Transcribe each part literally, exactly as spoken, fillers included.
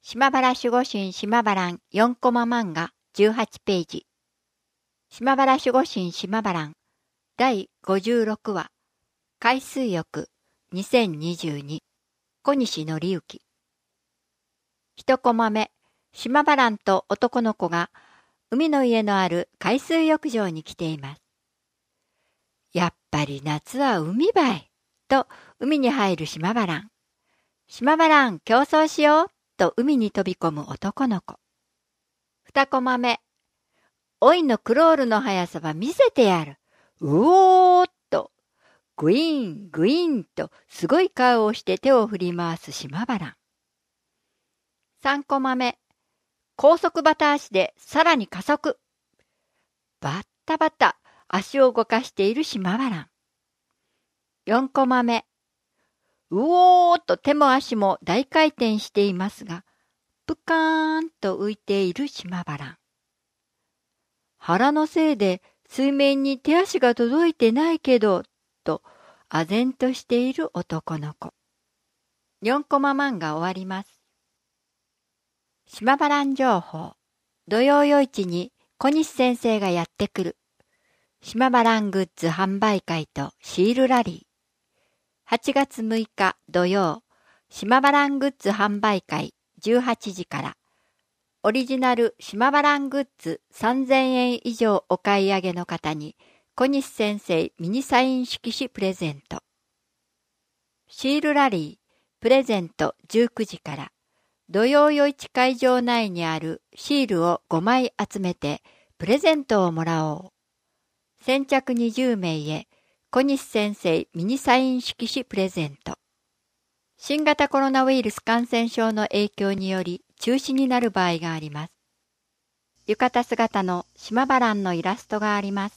島原守護神島原よんコマ漫画じゅうはちページ。島原守護神島原だいごじゅうろくわ海水浴にせんにじゅうに小西則之。一コマ目、島原と男の子が海の家のある海水浴場に来ています。やっぱり夏は海ばいと海に入る島原。島原競争しようと海に飛び込む男の子。二コマ目、おいのクロールの速さは見せてやる。うおーっと、グイーン、グイーンとすごい顔をして手を振り回す島原。三コマ目、高速バタ足でさらに加速。バッタバタ足を動かしている島原。四コマ目、うおーっと手も足も大回転していますが、ぷかーんと浮いている島原。腹のせいで水面に手足が届いてないけど、と唖然としている男の子。よんコマ漫画終わります。島原情報。土曜夜市に小西先生がやってくる。島原グッズ販売会とシールラリー。はちがつむいか土曜、島原グッズ販売会じゅうはちじから、オリジナル島原グッズさんぜんえん以上お買い上げの方に、小西先生ミニサイン色紙プレゼント。シールラリー、プレゼントじゅうくじから、土曜夜市会場内にあるシールをごまい集めて、プレゼントをもらおう。先着にじゅうめいへ、小西先生ミニサイン色紙プレゼント。新型コロナウイルス感染症の影響により中止になる場合があります。浴衣姿の島原のイラストがあります。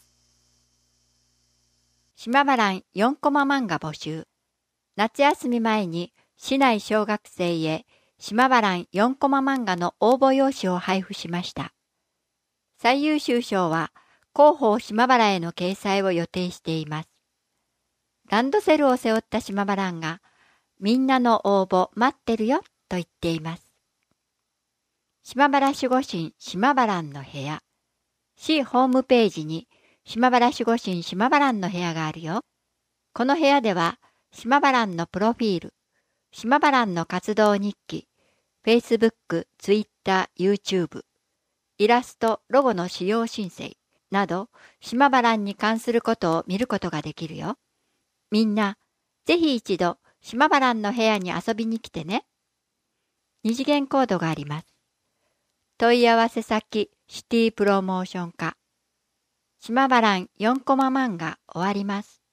島原よんコマ漫画募集。夏休み前に市内小学生へ島原よんコマ漫画の応募用紙を配布しました。最優秀賞は広報島原への掲載を予定しています。ランドセルを背負った島原が、みんなの応募待ってるよと言っています。島原守護神島原の部屋。市ホームページに島原守護神島原の部屋があるよ。この部屋では島原のプロフィール、島原の活動日記、Facebook、Twitter、YouTube、イラスト、ロゴの使用申請など島原に関することを見ることができるよ。みんな、ぜひ一度、島原の部屋に遊びに来てね。二次元コードがあります。問い合わせ先、シティプロモーション課。島原よんコマ漫画終わります。